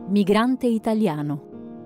Migrante italiano.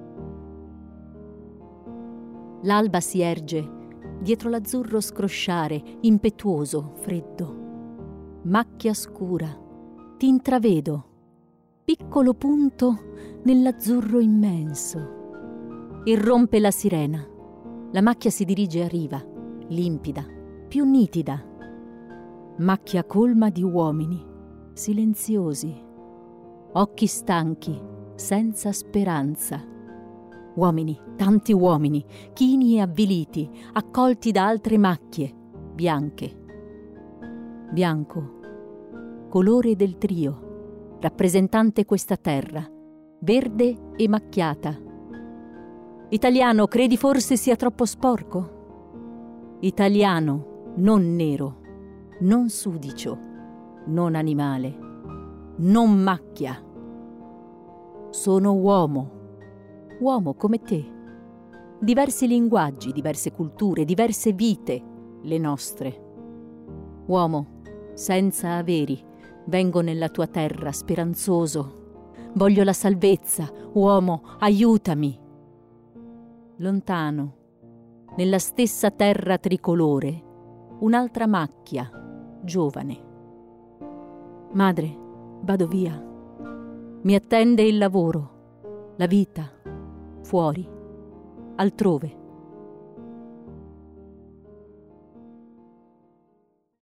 L'alba si erge dietro l'azzurro scrosciare, impetuoso, freddo. Macchia scura, ti intravedo, piccolo punto nell'azzurro immenso. Irrompe la sirena. La macchia si dirige a riva, limpida, più nitida. Macchia colma di uomini, silenziosi, occhi stanchi, senza speranza. Uomini, tanti uomini, chini e avviliti, accolti da altre macchie, bianche. Bianco, colore del trio, rappresentante questa terra, verde e macchiata. Italiano, credi forse sia troppo sporco? Italiano, non nero, non sudicio, non animale, non macchia. Sono uomo come te. Diversi linguaggi, diverse culture, diverse vite, le nostre. Uomo, senza averi, vengo nella tua terra speranzoso. Voglio la salvezza, uomo, aiutami. Lontano, nella stessa terra tricolore, un'altra macchia, giovane. Madre, vado via. Mi attende il lavoro, la vita, fuori, altrove.